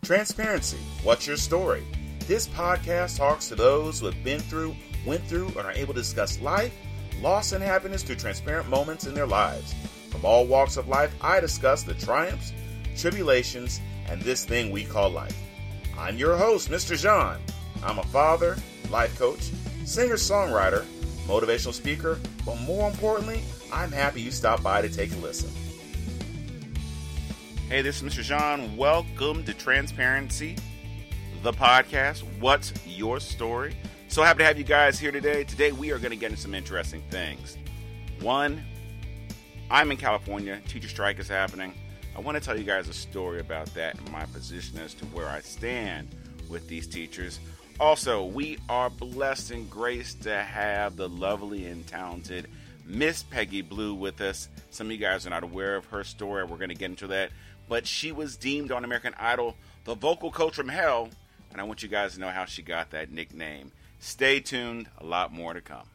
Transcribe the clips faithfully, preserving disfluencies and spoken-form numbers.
Transparency. What's your story? This podcast talks to those who have been through, went through, and are able to discuss life, loss, and happiness through transparent moments in their lives. From all walks of life, I discuss the triumphs, tribulations, and this thing we call life. I'm your host, Mister John. I'm a father, life coach, singer-songwriter, motivational speaker, but more importantly, I'm happy you stopped by to take a listen. Hey, this is Mister John. Welcome to Transparency, the podcast. What's your story? So happy to have you guys here today. Today we are going to get into some interesting things. One, I'm in California. Teacher strike is happening. I want to tell you guys a story about that and my position as to where I stand with these teachers. Also, we are blessed and graced to have the lovely and talented Miss Peggy Blue with us. Some of you guys are not aware of her story. We're going to get into that. But she was deemed on American Idol the vocal coach from hell. And I want you guys to know how she got that nickname. Stay tuned. A lot more to come.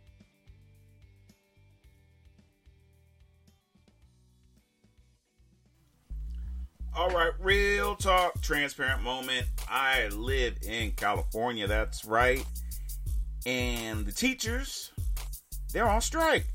All right, real talk, transparent moment. I live in California, that's right. And the teachers, they're on strike.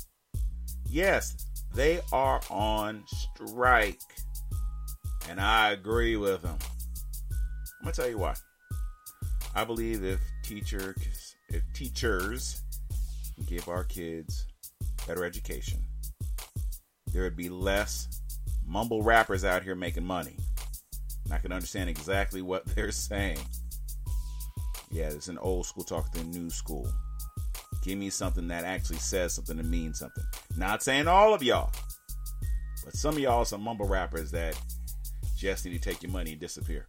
Yes, they are on strike. And I agree with them. I'm going to tell you why. I believe if teachers, if teachers give our kids better education, there would be less mumble rappers out here making money. And I can understand exactly what they're saying. Yeah, it's an old school talk to the new school. Give me something that actually says something and means something. Not saying all of y'all, but some of y'all are some mumble rappers that just need to take your money and disappear.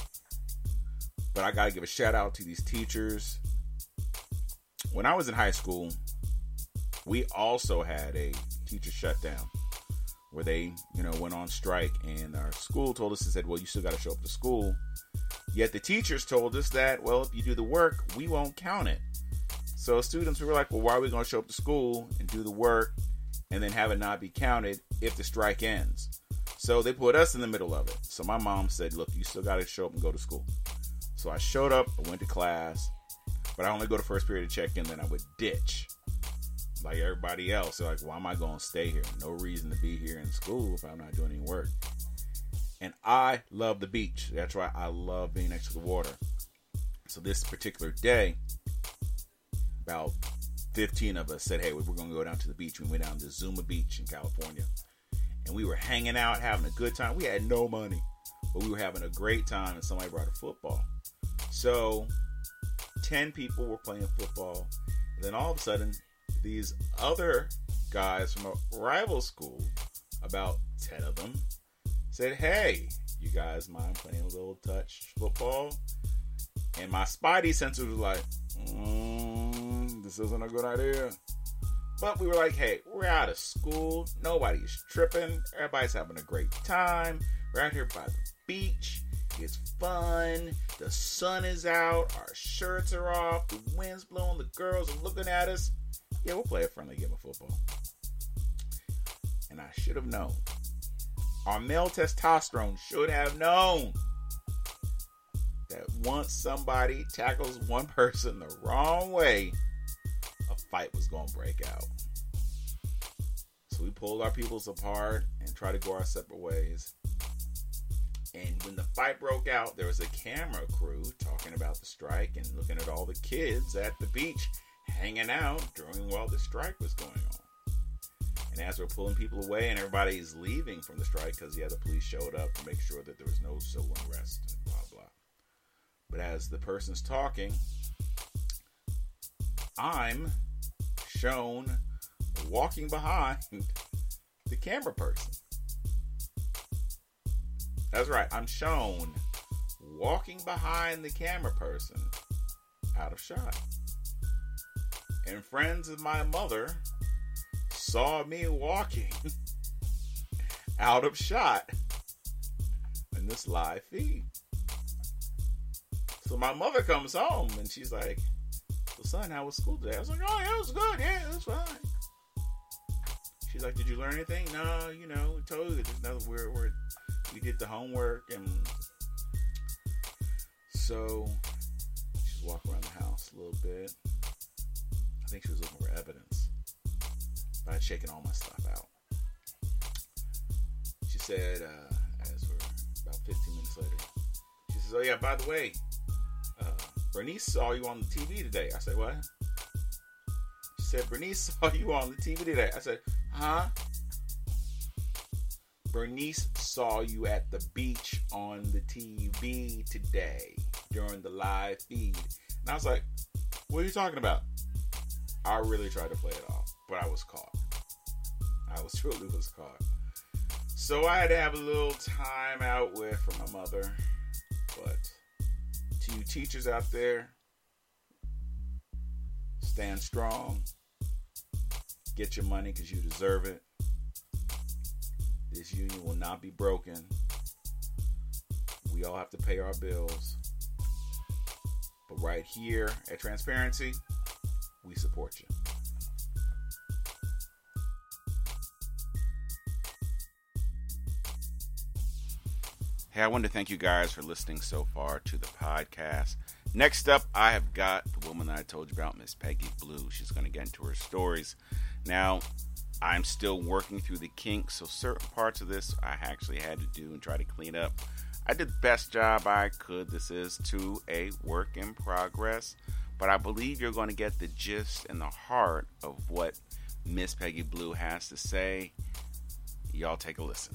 But I gotta give a shout out to these teachers. When I was in high school, we also had a teacher shutdown where they, you know, went on strike, and our school told us and said, well, you still got to show up to school. Yet the teachers told us that, well, if you do the work, we won't count it. So students were like, well, why are we going to show up to school and do the work and then have it not be counted if the strike ends? So they put us in the middle of it. So my mom said, look, you still got to show up and go to school. So I showed up, I went to class, but I only go to first period to check in, then I would ditch. Like everybody else. They're like, why am I going to stay here? No reason to be here in school if I'm not doing any work. And I love the beach. That's why I love being next to the water. So this particular day, about fifteen of us said, hey, we're going to go down to the beach. We went down to Zuma Beach in California. And we were hanging out, having a good time. We had no money, but we were having a great time, and somebody brought a football. So ten people were playing football. And then all of a sudden, these other guys from a rival school, about ten of them, said, hey, you guys mind playing a little touch football? And my spidey senses was like, mm, this isn't a good idea. But we were like, hey, we're out of school. Nobody's tripping. Everybody's having a great time. We're out here by the beach. It's fun. The sun is out. Our shirts are off. The wind's blowing. The girls are looking at us. Yeah, we'll play a friendly game of football. And I should have known. Our male testosterone should have known that once somebody tackles one person the wrong way, a fight was going to break out. So we pulled our peoples apart and tried to go our separate ways. And when the fight broke out, there was a camera crew talking about the strike and looking at all the kids at the beach hanging out during while the strike was going on. And as we're pulling people away and everybody's leaving from the strike because, yeah, the police showed up to make sure that there was no civil unrest and blah, blah. But as the person's talking, I'm shown walking behind the camera person. That's right, I'm shown walking behind the camera person out of shot. And friends of my mother saw me walking out of shot in this live feed. So my mother comes home and she's like, well, son, how was school today? I was like, oh, yeah, it was good. Yeah, it was fine. She's like, did you learn anything? No, you know, we told you there's nothing. We're, we're, we did the homework and So she's walking around the house a little bit. I think she was looking for evidence. But I had shaken all my stuff out. She said, uh, as we're about fifteen minutes later, she says, "Oh yeah, by the way, uh, Bernice saw you on the T V today." I said, "What?" She said, "Bernice saw you on the T V today." I said, "Huh?" "Bernice saw you at the beach on the T V today during the live feed." And I was like, "What are you talking about?" I really tried to play it off, but I was caught. I was truly was caught. So I had to have a little time out with for my mother. But to you teachers out there, stand strong. Get your money because you deserve it. This union will not be broken. We all have to pay our bills. But right here at Transparency, we support you. Hey, I want to thank you guys for listening so far to the podcast. Next up, I have got the woman that I told you about, Miss Peggy Blue. She's going to get into her stories. Now, I'm still working through the kinks, so certain parts of this I actually had to do and try to clean up. I did the best job I could. This is to a work in progress, but I believe you're going to get the gist and the heart of what Miss Peggy Blue has to say. Y'all take a listen.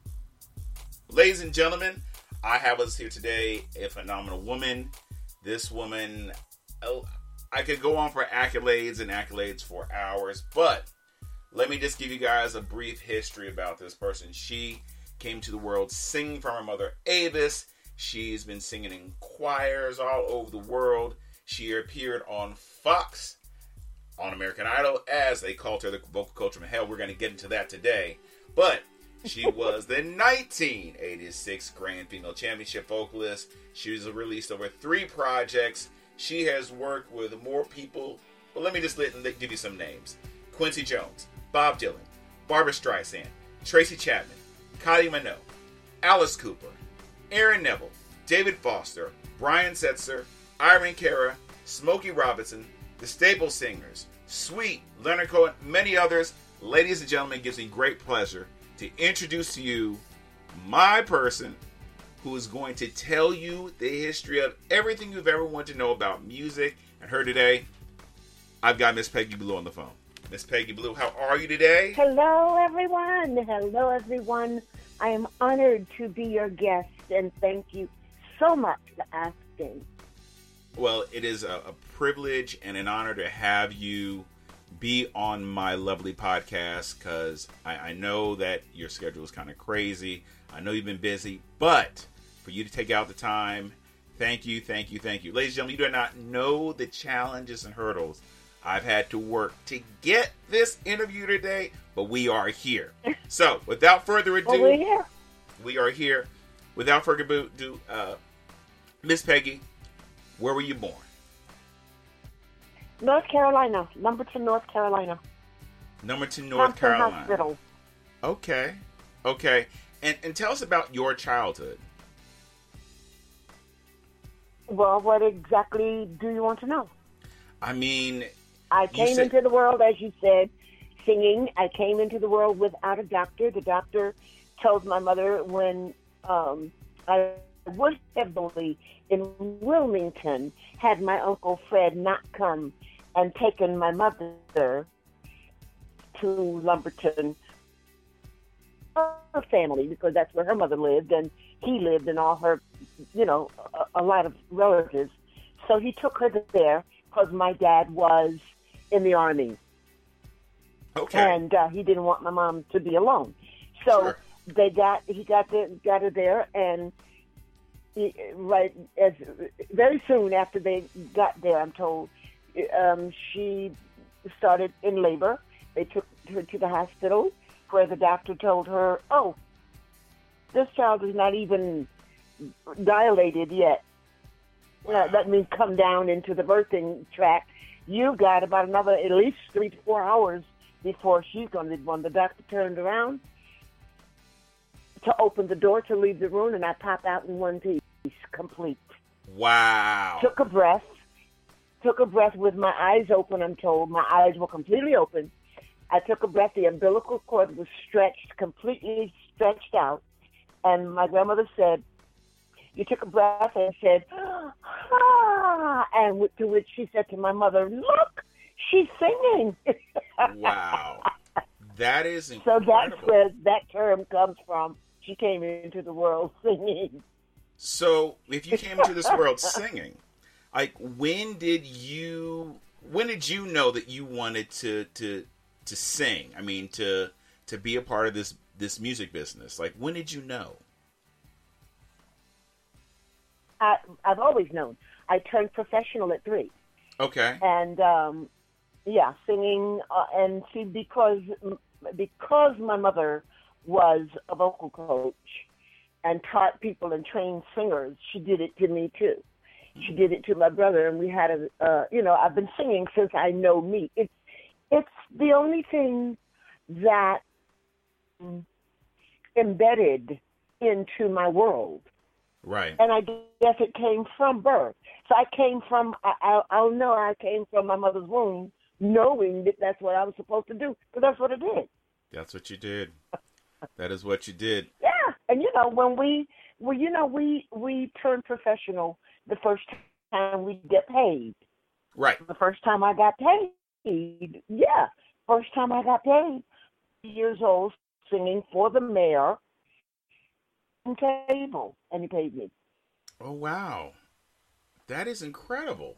Ladies and gentlemen, I have us here today a phenomenal woman. This woman, I could go on for accolades and accolades for hours, but let me just give you guys a brief history about this person. She came to the world singing from her mother, Avis. She's been singing in choirs all over the world. She appeared on Fox, on American Idol, as they called her the vocal coach from hell. We're going to get into that today. But she was the nineteen eighty-six Grand Female Championship vocalist. She was released over three projects. She has worked with more people. Well, let me just let, let give you some names. Quincy Jones, Bob Dylan, Barbra Streisand, Tracy Chapman, Kylie Minogue, Alice Cooper, Aaron Neville, David Foster, Brian Setzer, Irene Cara, Smokey Robinson, the Staple Singers, Sweet, Leonard Cohen, many others. Ladies and gentlemen, it gives me great pleasure to introduce to you my person who is going to tell you the history of everything you've ever wanted to know about music and her today. I've got Miss Peggy Blue on the phone. Miss Peggy Blue, how are you today? Hello, everyone. Hello, everyone. I am honored to be your guest, and thank you so much for asking. Well, it is a, a privilege and an honor to have you be on my lovely podcast, because I, I know that your schedule is kind of crazy. I know you've been busy, but for you to take out the time, thank you, thank you, thank you. Ladies and gentlemen, you do not know the challenges and hurdles I've had to work to get this interview today, but we are here. So, without further ado, well, we're here. we are here. Without further ado, uh, Miss Peggy, where were you born? North Carolina, Lumberton, North Carolina. Lumberton, North Thompson Carolina. Hospital. Okay, okay. And and tell us about your childhood. Well, what exactly do you want to know? I mean, I came said- into the world, as you said, singing. I came into the world without a doctor. The doctor told my mother when um, I was heavily in Wilmington, had my Uncle Fred not come and taken my mother to Lumberton, her family, because that's where her mother lived, and he lived, and all her, you know, a, a lot of relatives. So he took her there because my dad was in the Army. Okay. And uh, he didn't want my mom to be alone. So Sure. they got he got the, got her there, and he, right as very soon after they got there, I'm told, um, she started in labor. They took her to the hospital, where the doctor told her, "Oh, this child is not even dilated yet. Wow. Uh, that means come down into the birthing tract. You've got about another at least three to four hours before she's going to be born." The doctor turned around to open the door to leave the room, and I pop out in one piece, complete. Wow. Took a breath. Took a breath with my eyes open, I'm told. My eyes were completely open. I took a breath. The umbilical cord was stretched, completely stretched out. And my grandmother said, you took a breath and said, ah, and to which she said to my mother, look, she's singing. Wow. That is So incredible. that's where that term comes from. She came into the world singing. So if you came into this world singing, like when did you when did you know that you wanted to to to sing? I mean to to be a part of this this music business. Like when did you know? I, I've always known. I turned professional at three. Okay. And um, yeah, singing uh, and see because because my mother was a vocal coach and taught people and trained singers, she did it to me too. She did it to my brother, and we had a uh, you know I've been singing since I know me. It's it's the only thing that embedded into my world. Right. And I guess it came from birth. So I came from, I, I, I'll know I came from my mother's womb knowing that that's what I was supposed to do, because that's what I did. That's what you did. That is what you did. Yeah. And, you know, when we, well, you know, we, we turned professional the first time we get paid. Right. The first time I got paid, yeah. First time I got paid, years old, singing for the mayor. Table, and he paid me. Oh wow, that is incredible.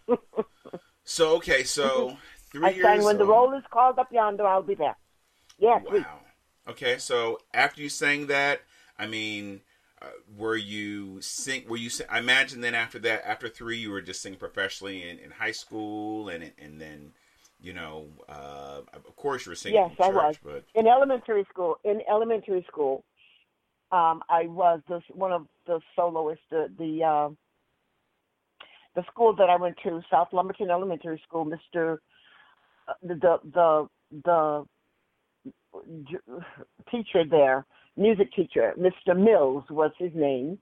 So okay, so three I years. sang when old. the roll is called up yonder, I'll be there. Yeah. Wow. Three. Okay, so after you sang that, I mean, uh, were you sing? Were you? Sing, I imagine then after that, after three, you were just singing professionally in, in high school, and and then, you know, uh, of course you were singing. Yes, in church, I was but in elementary school. In elementary school. Um, I was the, one of the soloists. The the, uh, the school that I went to, South Lumberton Elementary School. Mister Uh, the the the, the teacher there, music teacher, Mister Mills was his name,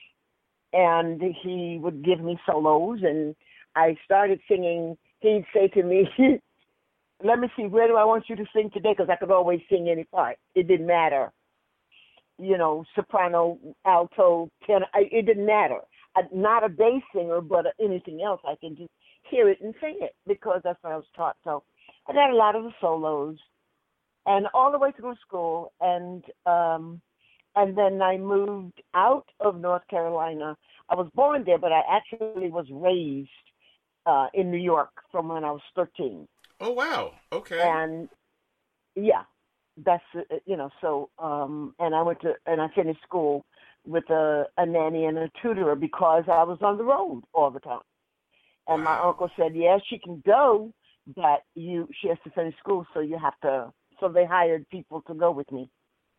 and he would give me solos, and I started singing. He'd say to me, "Let me see, where do I want you to sing today?" Because I could always sing any part. It didn't matter. You know, soprano, alto, tenor, I, it didn't matter. I'm not a bass singer, but anything else, I can just hear it and sing it because that's what I was taught. So I got a lot of the solos, and all the way through school, and um, and then I moved out of North Carolina. I was born there, but I actually was raised uh, in New York from when I was thirteen. oh wow, okay, And yeah. That's you know so um and I went to and I finished school with a, a nanny and a tutor because I was on the road all the time. And wow. my uncle said, yeah, she can go, but you she has to finish school, so you have to. So they hired people to go with me.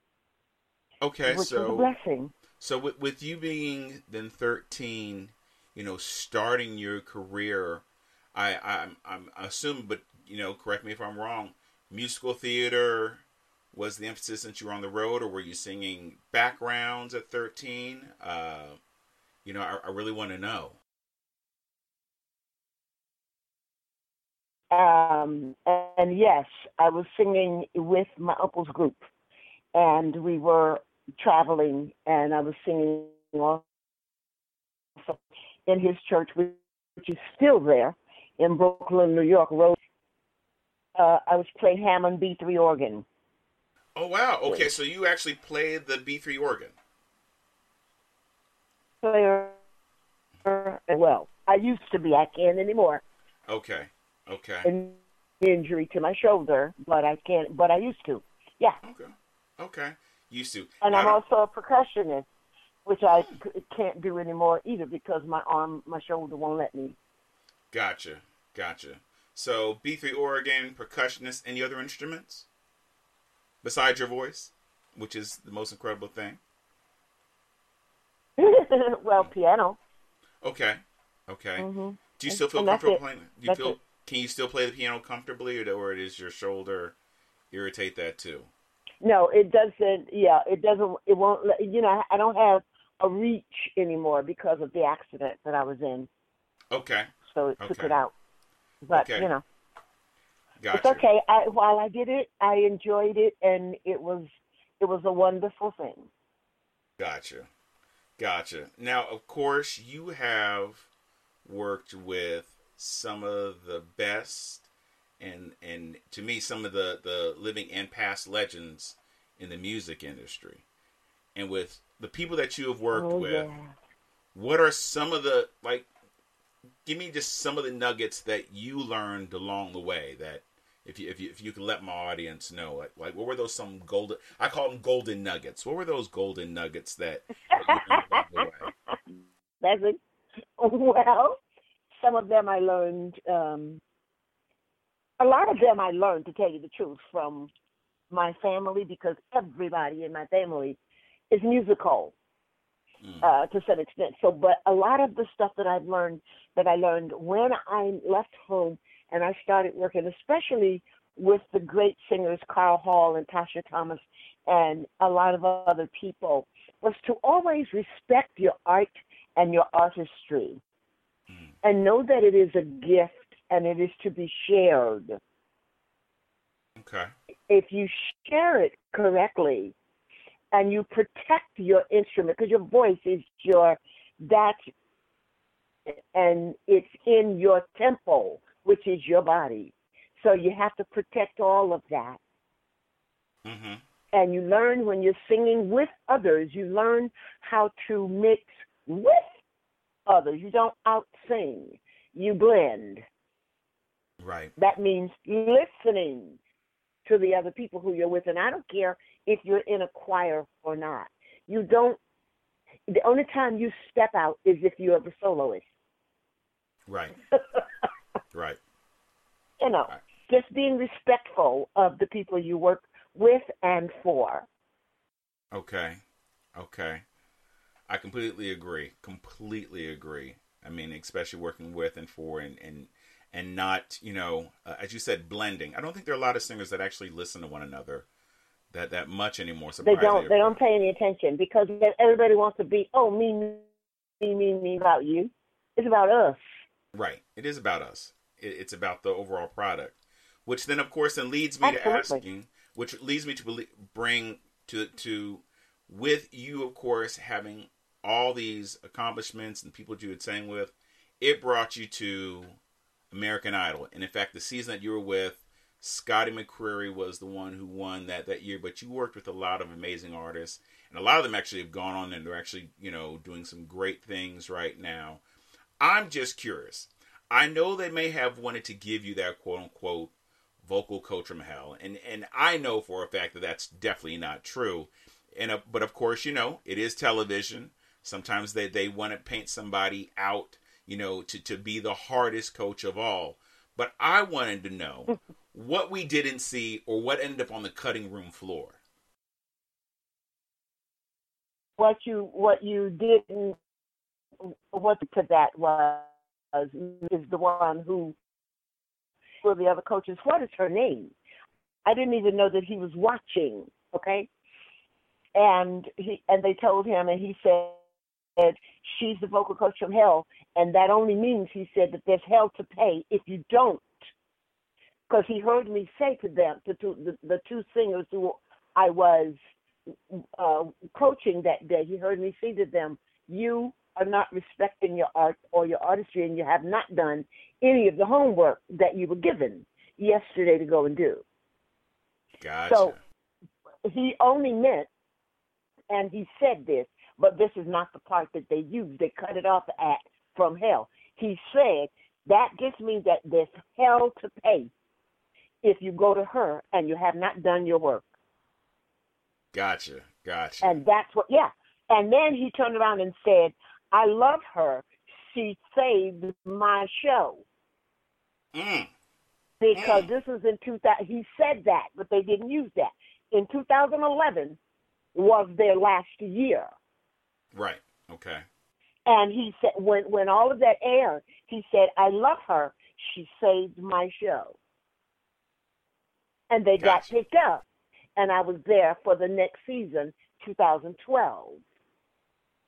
Okay, which so was a blessing. So with with you being then thirteen, you know, starting your career, I I'm I'm assuming, but you know, correct me if I'm wrong. Musical theater was the emphasis since you were on the road, or were you singing backgrounds at thirteen? Uh, you know, I, I really want to know. Um, and yes, I was singing with my uncle's group, and we were traveling, and I was singing also in his church, which is still there in Brooklyn, New York Road. Uh, I was playing Hammond B three organ. Oh wow! Okay, so you actually played the B three organ. Player, well, I used to be. I can't anymore. Okay, okay. An injury to my shoulder, but I can't. But I used to. Yeah. Okay, okay. Used to. And Now, I'm also a percussionist, which I c- can't do anymore either because my arm, my shoulder won't let me. Gotcha, gotcha. So B three organ, percussionist, any other instruments besides your voice, which is the most incredible thing? Well, piano. Okay, okay. Mm-hmm. Do you still feel And that's comfortable it. playing? Do you That's feel? it. Can you still play the piano comfortably, or, or does your shoulder irritate that too? No, it doesn't. Yeah, it doesn't. It won't. let- You know, I don't have a reach anymore because of the accident that I was in. Okay. So it took Okay. it out. But, Okay. you know, it's Gotcha. okay. I, while I did it, I enjoyed it, and it was it was a wonderful thing. Gotcha. Gotcha. Now, of course, you have worked with some of the best and and to me some of the, the living and past legends in the music industry. And with the people that you have worked Oh, with, yeah. what are some of the like give me just some of the nuggets that you learned along the way that if you if you if you can let my audience know, like, like what were those some golden I call them golden nuggets. What were those golden nuggets that, that you learned along the way? That's it. Well, some of them I learned. Um, a lot of them I learned, to tell you the truth, from my family, because everybody in my family is musical Mm. uh, to some extent. So, but a lot of the stuff that I've learned, that I learned when I left home and I started working, especially with the great singers Carl Hall and Tasha Thomas and a lot of other people, was to always respect your art and your artistry, Mm. and know that it is a gift and it is to be shared. Okay. If you share it correctly and you protect your instrument, because your voice is your, that, and it's in your temple, which is your body. So you have to protect all of that. Mm-hmm. And you learn when you're singing with others, you learn how to mix with others. You don't out-sing. You blend. Right. That means listening to the other people who you're with. And I don't care if you're in a choir or not. You don't, the only time you step out is if you're the soloist. Right. Right. You know, Right. just being respectful of the people you work with and for. Okay. Okay. I completely agree. Completely agree. I mean, especially working with and for and and, and not, you know, uh, as you said, blending. I don't think there are a lot of singers that actually listen to one another that, that much anymore. They don't. They don't pay any attention because everybody wants to be, oh, me, me, me, me, about you. It's about us. Right. It is about us. It, it's about the overall product, which then, of course, then leads me Absolutely. to asking, which leads me to bring to to with you, of course, having all these accomplishments and people that you had sang with, it brought you to American Idol. And in fact, the season that you were with, Scotty McCreery was the one who won that, that year. But you worked with a lot of amazing artists, and a lot of them actually have gone on and they're actually, you know, doing some great things right now. I'm just curious. I know they may have wanted to give you that quote unquote vocal coach from hell, and and I know for a fact that that's definitely not true. And uh, but of course, you know, it is television. Sometimes they, they want to paint somebody out, you know, to, to be the hardest coach of all. But I wanted to know what we didn't see or what ended up on the cutting room floor. What you what you didn't, what to that was is the one who were the other coaches. What is her name? I didn't even know that he was watching. Okay, and he and they told him, and he said, she's the vocal coach from hell, and that only means, he said, that there's hell to pay if you don't. Because he heard me say to them, to, to the, the two singers who I was uh, coaching that day, he heard me say to them, you are not respecting your art or your artistry, and you have not done any of the homework that you were given yesterday to go and do. Gotcha. So he only meant, and he said this, but this is not the part that they used. They cut it off at from hell. He said that just means that there's hell to pay if you go to her and you have not done your work. Gotcha. Gotcha. And that's what, yeah. And then he turned around and said, I love her. She saved my show. Mm. Because mm. this was in two thousand. He said that, but they didn't use that. In two thousand eleven was their last year. Right. Okay. And he said, when, when all of that aired, he said, I love her. She saved my show. And they Gotcha. got picked up. And I was there for the next season, two thousand twelve.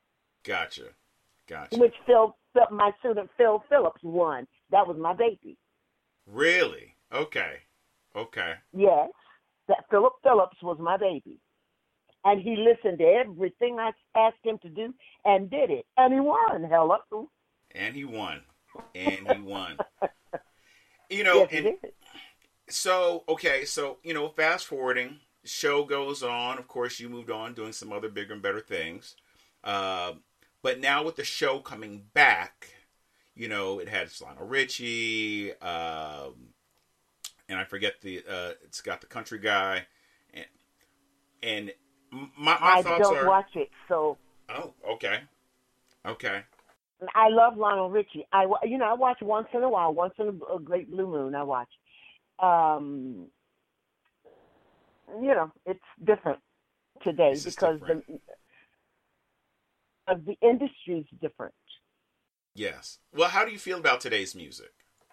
Gotcha. Gotcha. which Phil, Phil, my student Phil Phillips won. That was my baby. Really? Okay. Okay. Yes, that Philip Phillips was my baby. And he listened to everything I asked him to do and did it. And he won. Hello. And he won. And he won. You know, Yes, he and did. so, okay, so, you know, fast forwarding, show goes on. Of course, you moved on doing some other bigger and better things. Uh, but now with the show coming back, you know, it had Lionel Richie, um, and I forget the, uh, it's got the country guy. And, and my, my I thoughts don't are... watch it, so Oh, okay. Okay. I love Lionel Richie. I, wa- you know, I watch once in a while, once in a, a great blue moon. I watch. Um, you know, it's different today This is because different. the of the industry's different. Yes. Well, how do you feel about today's music?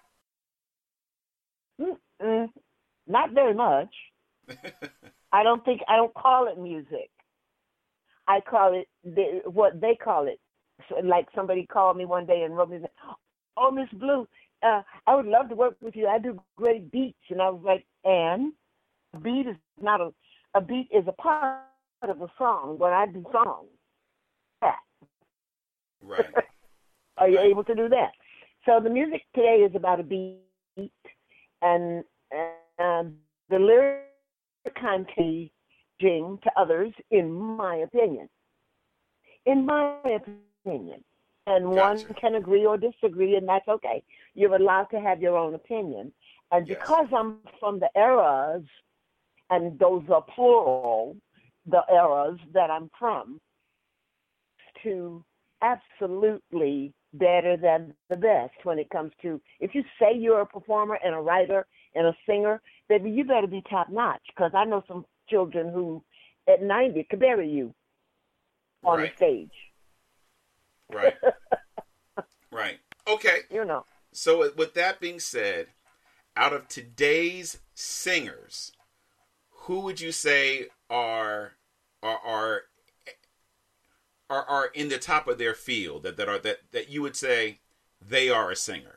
Mm-mm, not very much. I don't think I don't call it music. I call it the, what they call it. So, like somebody called me one day and wrote me, "Oh, Miss Blue, uh, I would love to work with you. I do great beats." And I was like, "And a beat is not a a beat is a part of a song. When I do songs, yeah. Right. Are you Right. able to do that?" So the music today is about a beat, and and the lyric I'm teaching to others, in my opinion. In my opinion. And Gotcha. one can agree or disagree, and that's okay. You're allowed to have your own opinion. And Yes. because I'm from the eras, and those are plural, the eras that I'm from, to absolutely better than the best when it comes to, if you say you're a performer and a writer and a singer, baby, you better be top notch, because I know some children who at ninety could bury you on Right. the stage. Right. Right. Okay. You know. So with- with that being said, out of today's singers, who would you say are are are are, are in the top of their field that, that are that, that you would say they are a singer?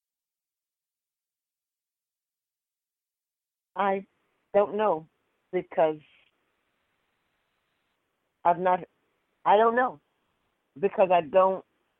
I don't know, because I've not, I don't know, because I don't,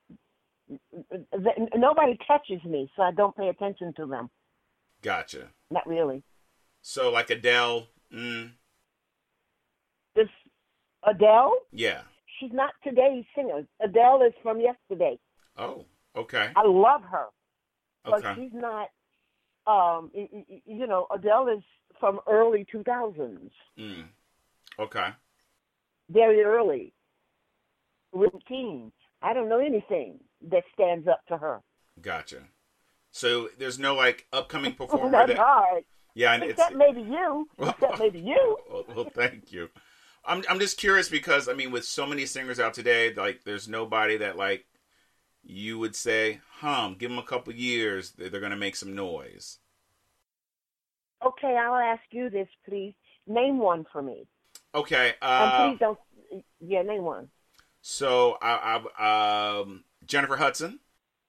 th- nobody touches me, so I don't pay attention to them. Gotcha. Not really. So like Adele, mm, This Adele, yeah. she's not today's singer. Adele is from yesterday. Oh, okay. I love her, but Okay. she's not, um, y- y- you know, Adele is from early two thousands, Mm, okay. very early, routine. I don't know anything that stands up to her. Gotcha. So there's no like upcoming performer That's that, hard. yeah, and it's Except maybe you. Except maybe you. well, well, thank you. I'm I'm just curious because I mean, with so many singers out today, like there's nobody that like you would say, "Hum, give them a couple years, they're, they're gonna make some noise." Okay, I'll ask you this, please. Name one for me. Okay. And Uh, please don't. Yeah, name one. so I, I um Jennifer Hudson.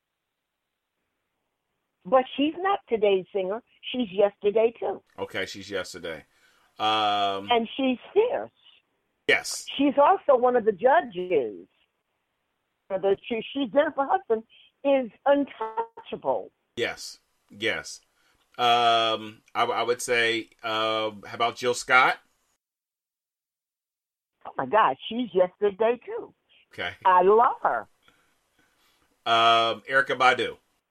But she's not today's singer. She's yesterday too, Okay, she's yesterday. Um, and she's fierce. yes. She's also one of the judges. Uh, the- She, she Jennifer Hudson is untouchable. Yes. Yes. Um, I, I would say, um, how about Jill Scott? Oh my God, she's yesterday too. Okay. I love her. Um, Erica Badu.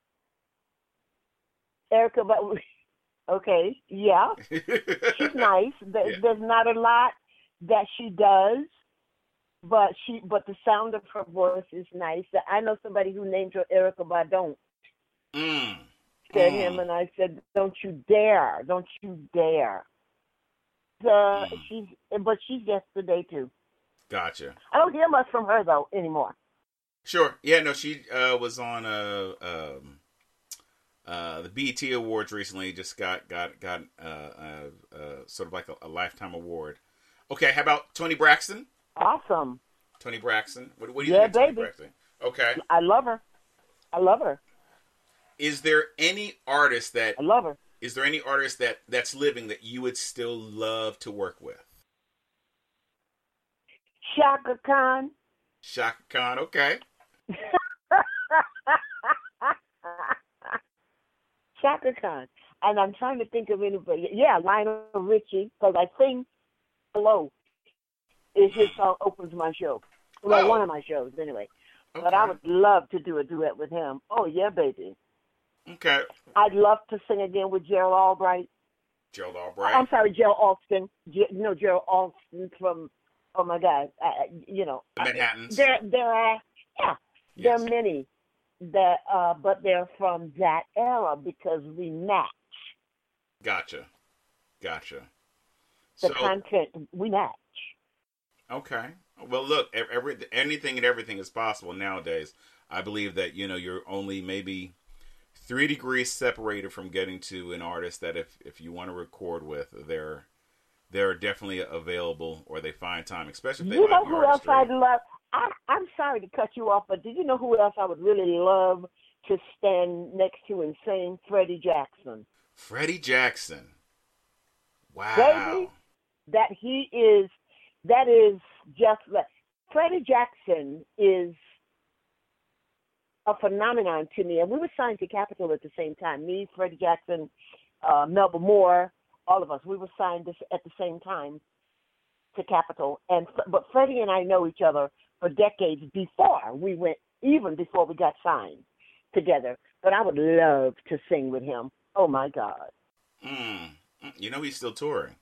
Erica, but okay, yeah, she's nice. There, Yeah. There's not a lot that she does, but she, but the sound of her voice is nice. I know somebody who named her Erica Badu. Mm. Said Mm. him, and I said, "Don't you dare! Don't you dare!" Uh, Mm. she's, but she's yesterday too. Gotcha. I don't hear much from her though anymore. Sure. Yeah. No, she uh, was on uh, um, uh, the B E T Awards recently. Just got got got uh, uh, uh, sort of like a, a lifetime award. Okay. How about Toni Braxton? Awesome. Toni Braxton. What, what do you Yeah, think of Toni baby. Braxton? Okay. I love her. I love her. Is there any artist that I love her. is there any artist that that's living that you would still love to work with? Shaka Khan. Shaka Khan. Okay. Shaka Khan. And I'm trying to think of anybody. Yeah, Lionel Richie, because I think Hello is his song opens my show. Well, Oh. one of my shows, anyway. Okay. But I would love to do a duet with him. Oh, yeah, baby. Okay. I'd love to sing again with Gerald Albright. Gerald Albright. I'm sorry, Gerald Alston. Ge- no, Gerald Alston from, oh, my God. Uh, you know. The Manhattans. There, there are, yeah, there Yes. are many that, uh, but they're from that era because we match. Gotcha. Gotcha. The So, content, we match. okay. Well, look, ev- every, anything and everything is possible nowadays. I believe that, you know, you're only maybe three degrees separated from getting to an artist that if, if you want to record with, they're they're definitely available or they find time, especially if they You know like who your else artistry. I'd love? I, I'm sorry to cut you off, but did you know who else I would really love to stand next to and sing? Freddie Jackson. Freddie Jackson. Wow. Baby, that he is, that is just, like- Freddie Jackson is a phenomenon to me. And we were signed to Capitol at the same time. Me, Freddie Jackson, uh, Melba Moore, all of us. We were signed this, at the same time to Capitol. And but Freddie and I know each other for decades before we went, even before we got signed together. But I would love to sing with him. Oh my God. Mm. You know he's still touring.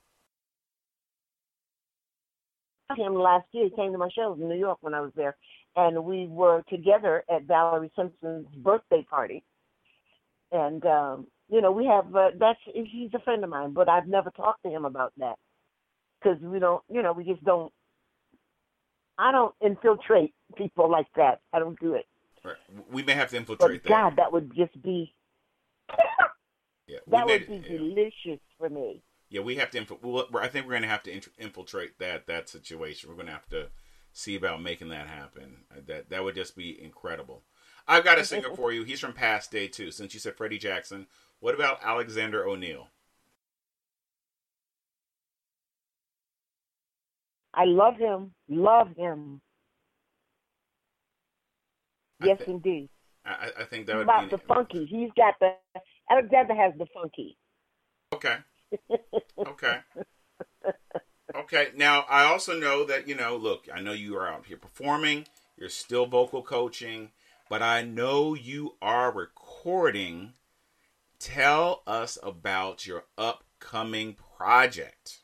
Him last year, he came to my shows in New York when I was there, and we were together at Valerie Simpson's birthday party. And um, you know, we have uh, that's he's a friend of mine, but I've never talked to him about that because we don't, you know, we just don't. I don't infiltrate people like that. I don't do it. Right. We may have to But infiltrate that. God, that would just be Yeah, we that may- would be yeah. delicious for me. Yeah, we have to. Inf- well, I think we're going to have to int- infiltrate that that situation. We're going to have to see about making that happen. Uh, That that would just be incredible. I've got a singer for you. He's from past day too. Since you said Freddie Jackson, what about Alexander O'Neal? I love him. Love him. I Yes, thi- indeed. I, I think that would About be the funky. He's got the Alexander has the funky. okay. Okay. Okay. Now, I also know that, you know, look, I know you are out here performing. You're still vocal coaching. But I know you are recording. Tell us about your upcoming project.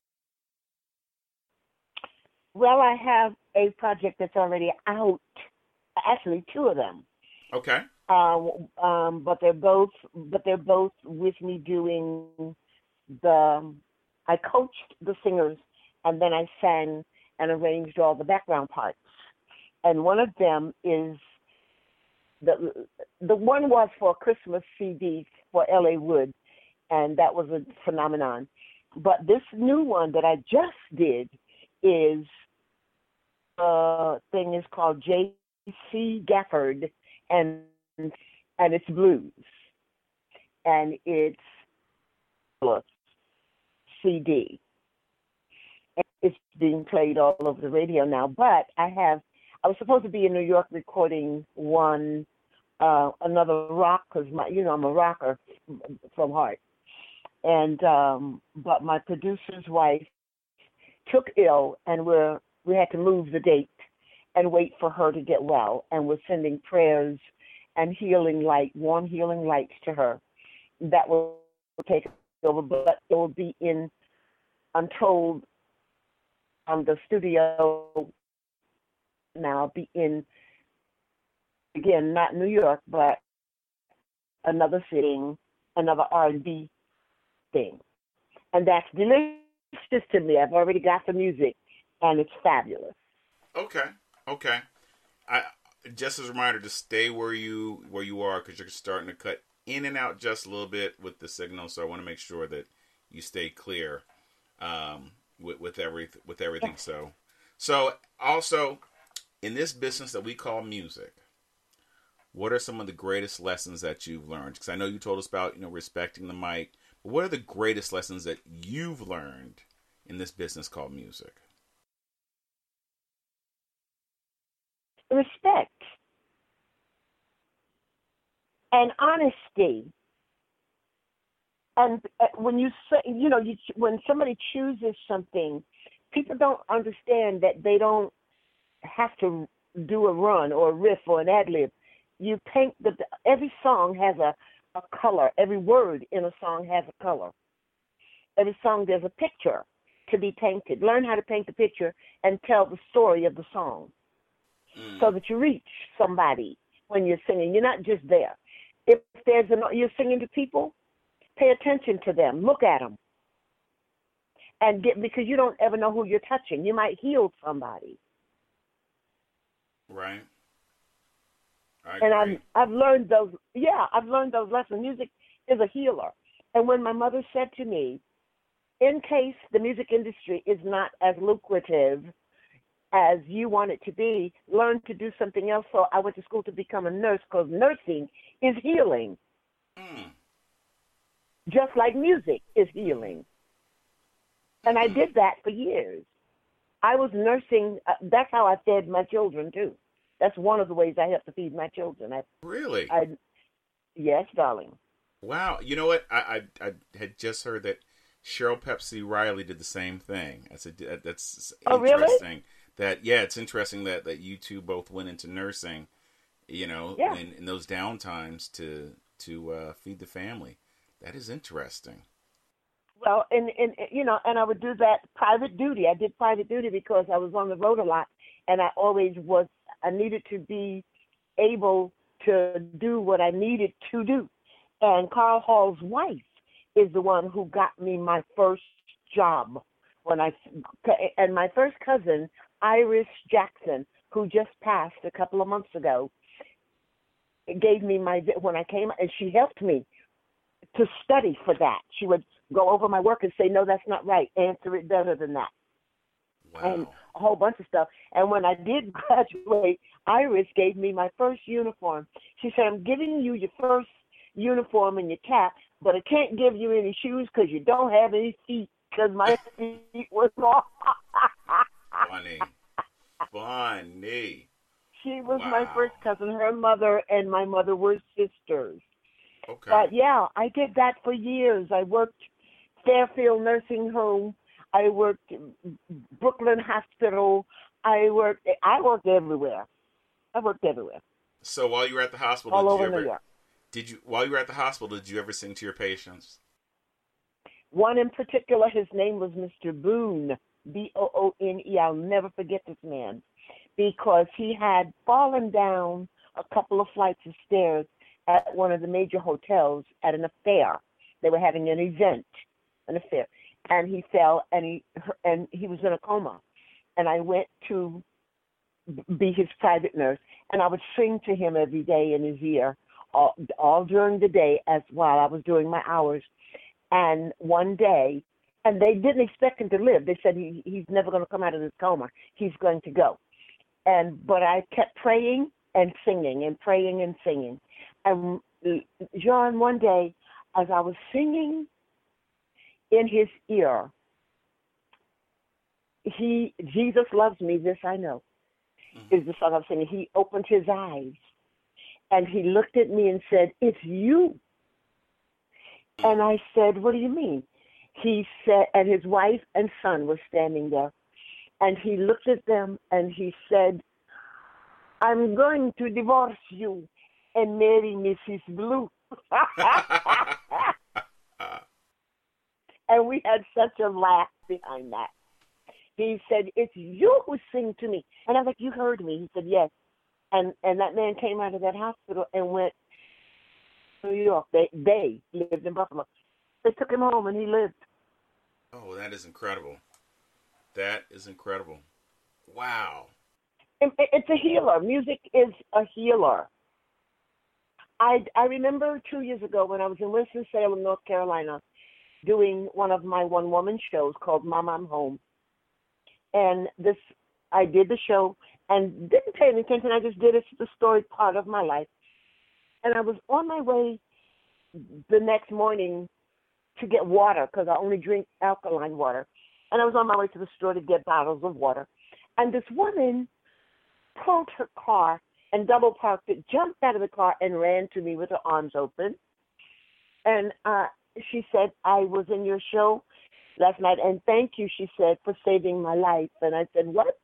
Well, I have a project that's already out. Actually, two of them. Okay. Um, um, but they're both, but they're both with me doing the. I coached the singers, and then I sang and arranged all the background parts. And one of them is the the one was for a Christmas C D for L A Wood, and that was a phenomenon. But this new one that I just did is uh thing is called J C Gafford, and and it's blues, and it's a C D. And it's being played all over the radio now. But I have I was supposed to be in New York recording one uh, another rock because my you know I'm a rocker from heart, and um, but my producer's wife took ill, and we're we had to move the date and wait for her to get well, and we're sending prayers and healing light, warm healing lights to her. That will take over, but it will be in, I'm told, um, the studio now be in, again, not New York, but another thing, another R and B thing. And that's delicious to me. I've already got the music, and it's fabulous. Okay. Okay. I just as a reminder to stay where you where you are because you're starting to cut in and out just a little bit with the signal. So I want to make sure that you stay clear um, with with every with everything. So so also in this business that we call music, what are some of the greatest lessons that you've learned? Because I know you told us about, you know, respecting the mic. But what are the greatest lessons that you've learned in this business called music? Respect and honesty. And uh, when you say, you know, you, when somebody chooses something, people don't understand that they don't have to do a run or a riff or an ad lib. You paint the every song has a, a color. Every word in a song has a color. Every song there's a picture to be painted. Learn how to paint the picture and tell the story of the song, mm. so that you reach somebody when you're singing. You're not just there. If there's an you're singing to people, pay attention to them. Look at them, and get because you don't ever know who you're touching. You might heal somebody. Right. I and I've I've learned those. Yeah, I've learned those lessons. Music is a healer. And when my mother said to me, in case the music industry is not as lucrative as you want it to be, learn to do something else. So I went to school to become a nurse because nursing is healing. Mm. Just like music is healing. And I did that for years. I was nursing. Uh, that's how I fed my children, too. That's one of the ways I have to feed my children. I, really? I, yes, darling. Wow. You know what? I, I I had just heard that Cheryl Pepsi Riley did the same thing. That's a, that's oh, interesting. Really? That yeah, it's interesting that, that you two both went into nursing, you know, yeah. in, in those downtimes to to uh, feed the family. That is interesting. Well, and, and you know, and I would do that private duty. I did private duty because I was on the road a lot, and I always was. I needed to be able to do what I needed to do. And Carl Hall's wife is the one who got me my first job when I, and my first cousin, Iris Jackson, who just passed a couple of months ago, gave me my, when I came, and she helped me to study for that. She would go over my work and say, no, that's not right. Answer it better than that. Wow. And a whole bunch of stuff. And when I did graduate, Iris gave me my first uniform. She said, I'm giving you your first uniform and your cap, but I can't give you any shoes because you don't have any feet because my feet were long. Funny. Funny. She was wow. my first cousin. Her mother and my mother were sisters. Okay. But, yeah, I did that for years. I worked Fairfield Nursing Home. I worked Brooklyn Hospital. I worked I worked everywhere. I worked everywhere. So while you were at the hospital, all did over you ever, New York. Did you while you were at the hospital, did you ever sing to your patients? One in particular, his name was Mister Boone, B O O N E. I'll never forget this man because he had fallen down a couple of flights of stairs at one of the major hotels at an affair. They were having an event, an affair. And he fell, and he and he was in a coma. And I went to be his private nurse, and I would sing to him every day in his ear, all, all during the day, as while I was doing my hours. And one day, and they didn't expect him to live. They said he, he's never going to come out of this coma. He's going to go. And but I kept praying and singing and praying and singing. And John, one day, as I was singing in his ear, he, Jesus loves me, this I know, mm-hmm. is the song I'm singing. He opened his eyes and he looked at me and said, it's you. And I said, what do you mean? He said, and his wife and son were standing there. And he looked at them and he said, I'm going to divorce you and marry Missus Blue. And we had such a laugh behind that. He said, it's you who sing to me. And I was like, you heard me. He said, yes. And and that man came out of that hospital and went to New York. They, they lived in Buffalo. They took him home and he lived. Oh, that is incredible. That is incredible. Wow. It, it's a healer. Music is a healer. I, I remember two years ago when I was in Winston-Salem, North Carolina, doing one of my one-woman shows called Mama, I'm Home. And this, I did the show, and didn't pay any attention. I just did it. It's the story part of my life. And I was on my way the next morning to get water because I only drink alkaline water. And I was on my way to the store to get bottles of water. And this woman pulled her car and double parked it, jumped out of the car, and ran to me with her arms open. And uh, she said, I was in your show last night, and thank you, she said, for saving my life. And I said, what?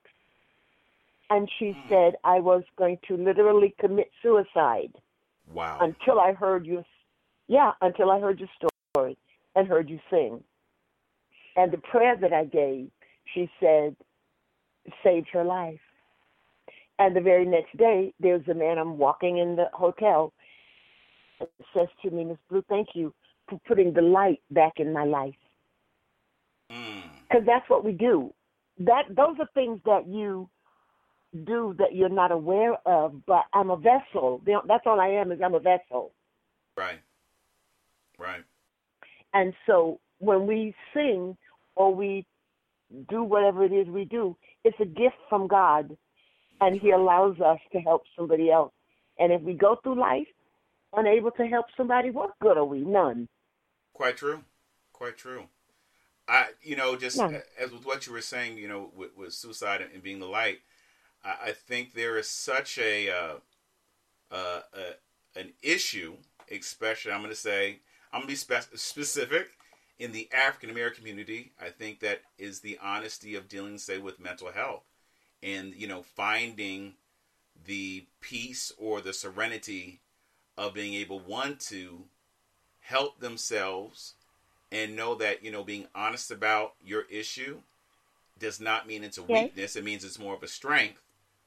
And she said, I was going to literally commit suicide. Wow. Until I heard you, yeah, until I heard your story and heard you sing. And the prayer that I gave, she said, saved her life. And the very next day, there's a man, I'm walking in the hotel, and says to me, Miss Blue, thank you for putting the light back in my life. Because mm. that's what we do. That Those are things that you do that you're not aware of, but I'm a vessel. That's all I am, is I'm a vessel. Right. Right. And so when we sing or we do whatever it is we do, it's a gift from God, and he allows us to help somebody else. And if we go through life unable to help somebody, what good are we? None. Quite true. Quite true. I, you know, just None. as with what you were saying, you know, with, with suicide and being the light, I, I think there is such a, uh, uh, uh, an issue, especially, I'm going to say, I'm going to be spe- specific, in the African American community. I think that is the honesty of dealing, say, with mental health, and, you know, finding the peace or the serenity of being able, one, to help themselves and know that, you know, being honest about your issue does not mean it's a yes. weakness. It means it's more of a strength.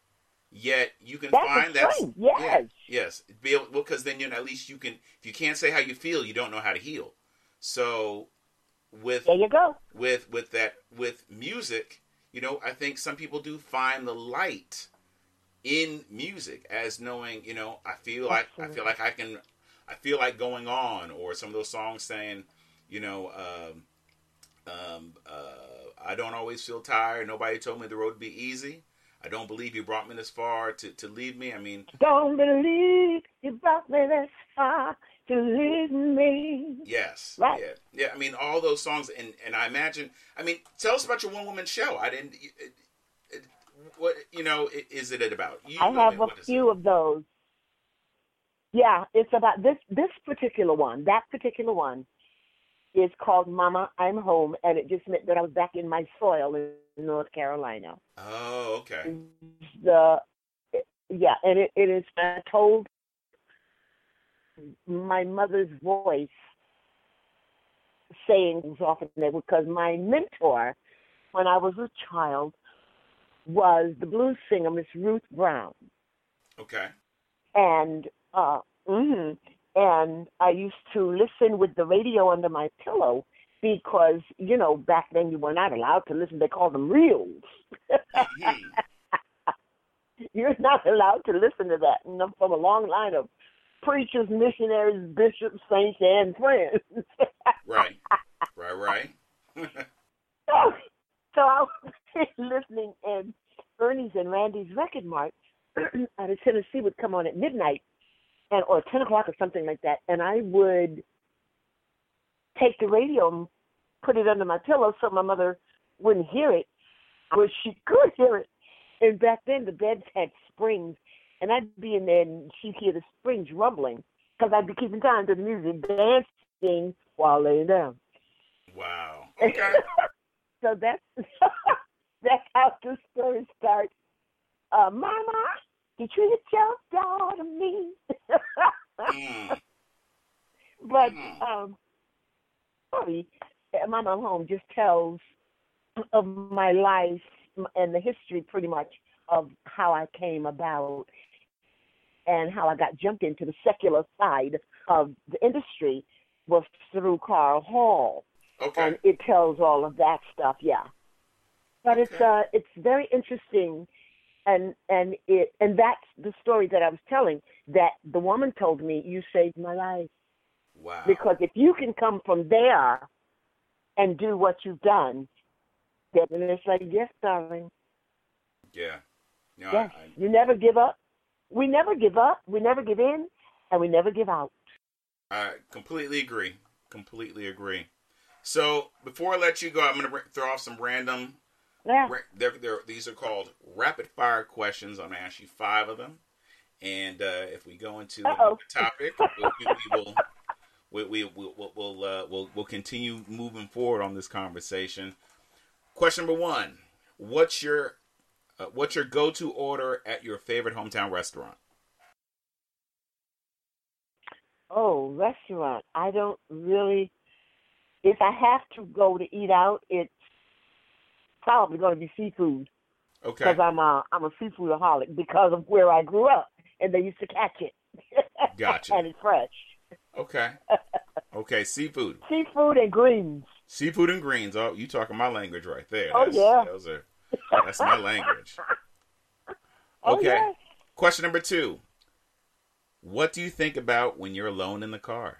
Yet you can that's find that. Yes. Yeah, yes. Be able, well, because then, you know, at least you can, if you can't say how you feel, you don't know how to heal. So with, there you go. with, with that, with music, you know, I think some people do find the light in music as knowing, you know, I feel like, Absolutely. I feel like I can, I feel like going on, or some of those songs saying, you know, um, um, uh, I don't always feel tired. Nobody told me the road would be easy. I don't believe you brought me this far to, to leave me. I mean, don't believe you brought me this far to leave me. Yes. Right. Yeah. Yeah. I mean, all those songs, and, and I imagine, I mean, tell us about your one woman show. I didn't, it, it, what, you know, is it about? You, I have I mean, a few of those. Yeah, it's about this, this particular one, that particular one is called Mama, I'm Home, and it just meant that I was back in my soil in North Carolina. Oh, okay. The yeah, and it, it is. I told my mother's voice saying often there because my mentor, when I was a child, was the blues singer Miss Ruth Brown. Okay. And uh, mm-hmm. And I used to listen with the radio under my pillow because, you know, back then you were not allowed to listen. They called them reels. Mm-hmm. You're not allowed to listen to that. And I'm from a long line of preachers, missionaries, bishops, saints, and friends. Right. Right, right. so, so I was listening, and Ernie's and Randy's Record Mart out of Tennessee would come on at midnight. And, or ten o'clock or something like that, and I would take the radio and put it under my pillow so my mother wouldn't hear it, but she could hear it. And back then, the beds had springs, and I'd be in there, and she'd hear the springs rumbling, because I'd be keeping time to the music, dancing while laying down. Wow. Okay. So that's, that's how the story starts. Uh, Mama, did you just out of me? mm. But mm. um, sorry, Mama Home just tells of my life and the history, pretty much, of how I came about and how I got jumped into the secular side of the industry was through Carl Hall. Okay. And it tells all of that stuff, yeah. But okay. it's uh, it's very interesting. And and it and that's the story that I was telling, that the woman told me, you saved my life. Wow. Because if you can come from there and do what you've done, then it's like, yes, darling. Yeah. No, I, Yes, I, you never give up. We never give up. We never give in, and we never give out. I completely agree. Completely agree. So before I let you go, I'm going to throw off some random. Yeah. They're, they're, these are called rapid fire questions. I'm going to ask you five of them, and uh, if we go into Uh-oh. the topic, we, we, we will we, we, we, we'll we'll, uh, we'll we'll continue moving forward on this conversation. Question number one: What's your uh, what's your go-to order at your favorite hometown restaurant? Oh, restaurant. I don't really. If I have to go to eat out, it's probably going to be seafood Okay, because I'm a I'm a seafoodaholic because of where I grew up, and they used to catch it, gotcha. and it's fresh. Okay, okay, seafood, Seafood and greens. seafood and greens. Oh, you talking my language right there? Oh That's, yeah. those are that's my language. Oh Okay, yeah. question number two: What do you think about when you're alone in the car?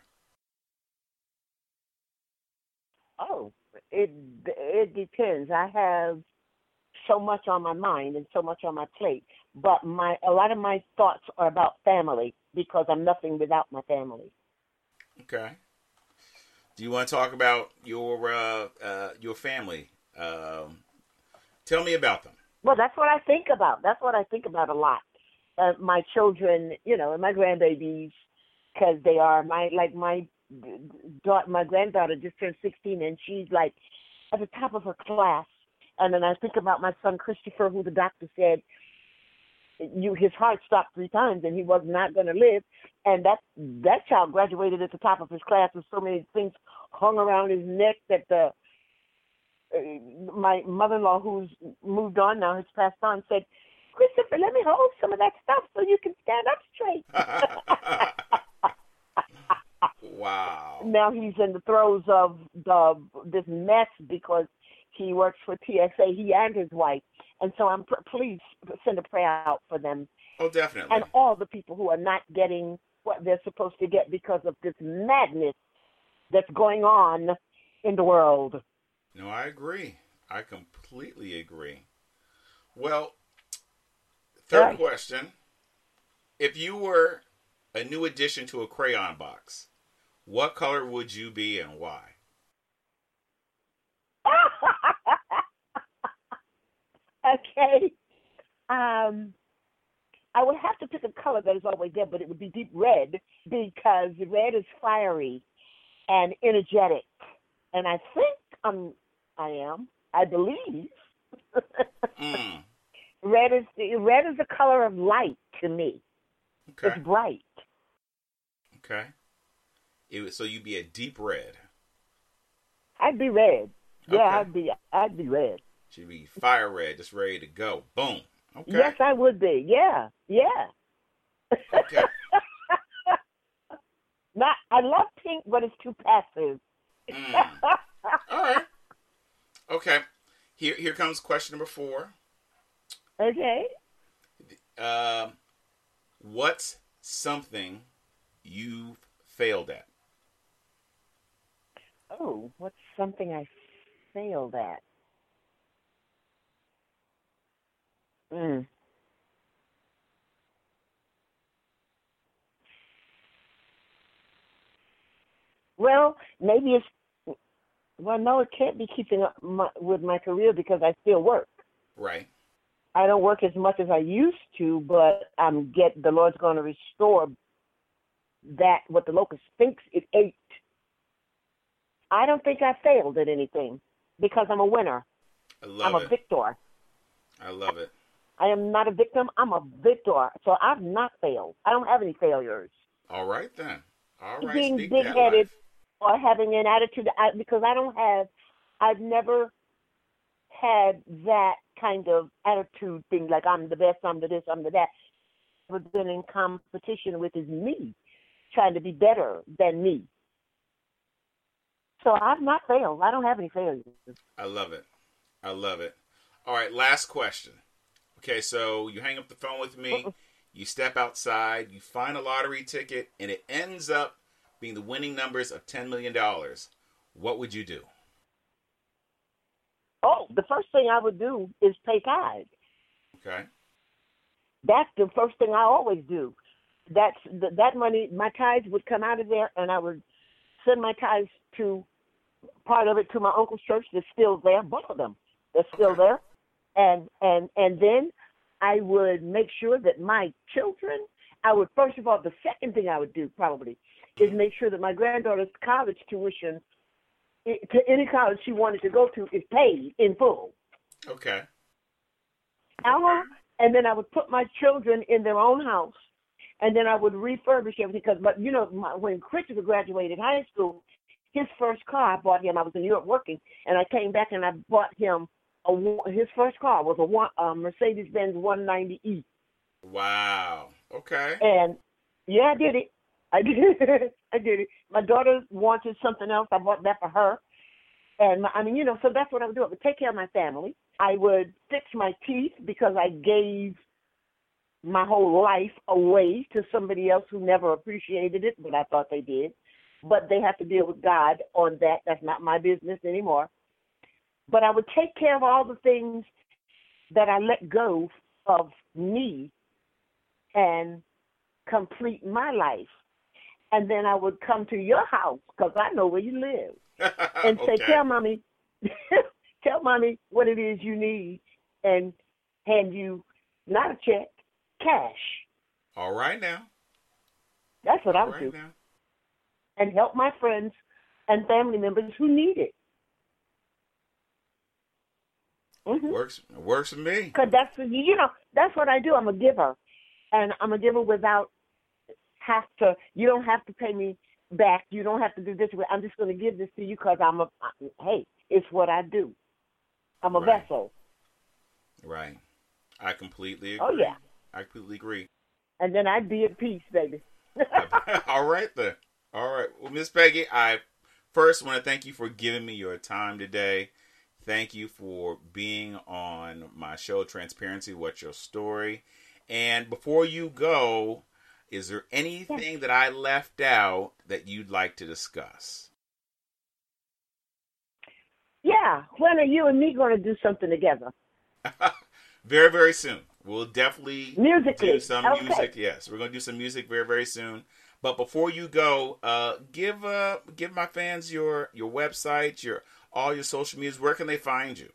Oh, it it depends. I have so much on my mind and so much on my plate, but my a lot of my thoughts are about family because I'm nothing without my family. Okay. Do you want to talk about your uh, uh, your family? Um, tell me about them. Well, that's what I think about. That's what I think about a lot. Uh, my children, you know, and my grandbabies, because they are my like my daughter, my granddaughter just turned sixteen, and she's like at the top of her class. And then I think about my son Christopher, who the doctor said you his heart stopped three times and he was not going to live. And that that child graduated at the top of his class with so many things hung around his neck that the uh, my mother-in-law, who's moved on now, has passed on, said, "Christopher, let me hold some of that stuff so you can stand up straight." Wow. Now he's in the throes of the this mess because he works for T S A, he and his wife. And so I'm please send a prayer out for them. Oh, definitely. And all the people who are not getting what they're supposed to get because of this madness that's going on in the world. No, I agree. I completely agree. Well, third Right. question. If you were a new addition to a crayon box, what color would you be and why? Okay. Um, I would have to pick a color that is always there, but it would be deep red because red is fiery and energetic. And I think I'm, I am, I believe. Mm. Red is the red is the color of light to me. Okay. It's bright. Okay. It was, so you'd be a deep red. I'd be red. Yeah, Okay. I'd be I'd be red. She'd be fire red, just ready to go. Boom. Okay. Yes, I would be. Yeah, yeah. Okay. Not, I love pink, but it's too passive. Mm. All right. Okay. Here, here comes question number four. Okay. Uh, what's something you've failed at? Oh, what's something I failed at? Mm. Well, maybe it's, well, no, it can't be keeping up my, with my career because I still work. Right. I don't work as much as I used to, but I'm get the Lord's going to restore that what the locust thinks it ate. I don't think I failed at anything because I'm a winner. I love I'm a it. victor. I love it. I am not a victim. I'm a victor. So I've not failed. I don't have any failures. All right then. All right. Being Speak that big-headed life. or having an attitude, I, because I don't have, I've never had that kind of attitude thing, like I'm the best, I'm the this, I'm the that. I've been in competition with is me, trying to be better than me. So I've not failed. I don't have any failures. I love it. I love it. All right. Last question. Okay. So you hang up the phone with me. You step outside. You find a lottery ticket, and it ends up being the winning numbers of ten million dollars. What would you do? Oh, the first thing I would do is pay tithes. Okay. That's the first thing I always do. That's that money. My tithes would come out of there, and I would send my tithes to part of it to my uncle's church. That's still there, both of them. They're still there, and and and then I would make sure that my children. I would first of all, the second thing I would do probably is make sure that my granddaughter's college tuition to any college she wanted to go to is paid in full. Okay. Uh-huh. And then I would put my children in their own house, and then I would refurbish everything. Because, but you know, my, when Christopher graduated high school, his first car I bought him. I was in New York working, and I came back and I bought him a. His first car was a, one, a Mercedes-Benz one ninety E. Wow. Okay. And yeah, I did it. I did it. I did it. My daughter wanted something else. I bought that for her. And my, I mean, you know, so that's what I would do. I would take care of my family. I would fix my teeth because I gave my whole life away to somebody else who never appreciated it, but I thought they did. But they have to deal with God on that. That's not my business anymore. But I would take care of all the things that I let go of me and complete my life. And then I would come to your house because I know where you live and say, okay. tell mommy, tell mommy what it is you need and hand you not a check, cash. All right now. That's what All I would right do. Now. And help my friends and family members who need it. Mm-hmm. Works works for me. Because that's, you know, that's what I do. I'm a giver. And I'm a giver without have to, you don't have to pay me back. You don't have to do this. I'm just going to give this to you because I'm a, hey, it's what I do. I'm a right. vessel. Right. I completely agree. Oh, yeah. I completely agree. And then I'd be at peace, baby. All right, then. All right. Well, Miss Peggy, I first want to thank you for giving me your time today. Thank you for being on my show, Transparency, What's Your Story? And before you go, is there anything that I left out that you'd like to discuss? Yeah. When are you and me going to do something together? Very, very soon. We'll definitely Musically. do some okay. music. Yes, we're going to do some music very, very soon. But before you go, uh, give uh, give my fans your, your website, your all your social media. Where can they find you?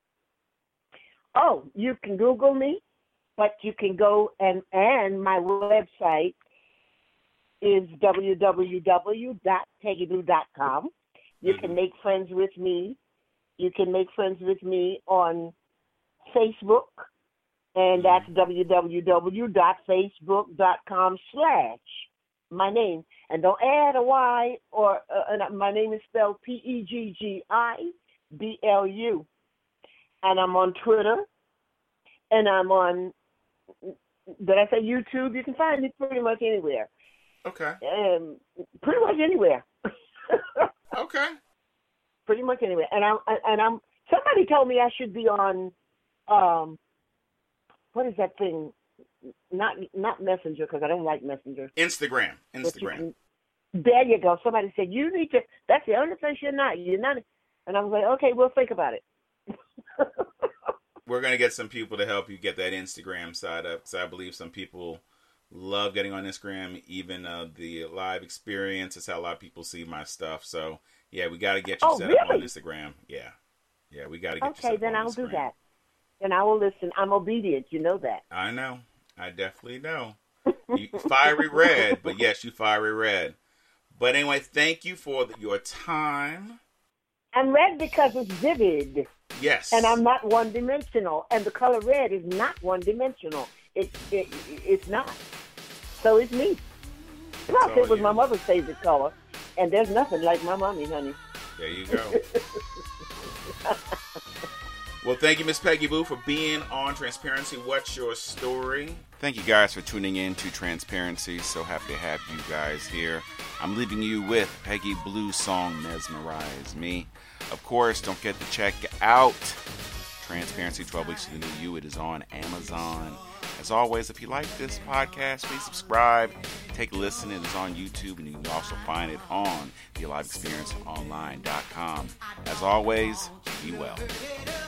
Oh, you can Google me. But you can go and, and my website is w w w dot peggy blue dot com. You mm-hmm. can make friends with me. You can make friends with me on Facebook, and that's mm-hmm. w w w dot facebook dot com slash my name. And don't add a Y, or uh, my name is spelled P E G G I B L U. And I'm on Twitter, and I'm on, did I say YouTube? You can find me pretty much anywhere. Okay. Um, pretty much anywhere. Okay. Pretty much anywhere. And I'm, and I'm, somebody told me I should be on, um, what is that thing? Not not Messenger, because I don't like Messenger. Instagram. Instagram. You can, there you go. Somebody said, you need to, that's the only place you're not. You're not. And I was like, okay, we'll think about it. We're going to get some people to help you get that Instagram side up, because I believe some people love getting on Instagram, even uh, the live experience. It's how a lot of people see my stuff. So, yeah, we got to get you oh, set really? up on Instagram. Yeah. Yeah, we got to get okay, you set up then on I'll Instagram. do that. Then I will listen. I'm obedient. You know that. I know. I definitely know. You fiery red, but yes, you fiery red. But anyway, thank you for the, your time. I'm red because it's vivid. Yes. And I'm not one-dimensional. And the color red is not one-dimensional. It, it, it's not. So it's me. Plus, it was you. my mother's favorite color. And there's nothing like my mommy, honey. There you go. Well, thank you, Miss Peggy Blue, for being on Transparency. What's Your Story? Thank you guys for tuning in to Transparency. So happy to have you guys here. I'm leaving you with Peggy Blue's song, Mesmerize Me. Of course, don't forget to check out Transparency, twelve Weeks to the New You. It is on Amazon. As always, if you like this podcast, please subscribe. Take a listen. It is on YouTube, and you can also find it on the live experience online dot com. As always, be well.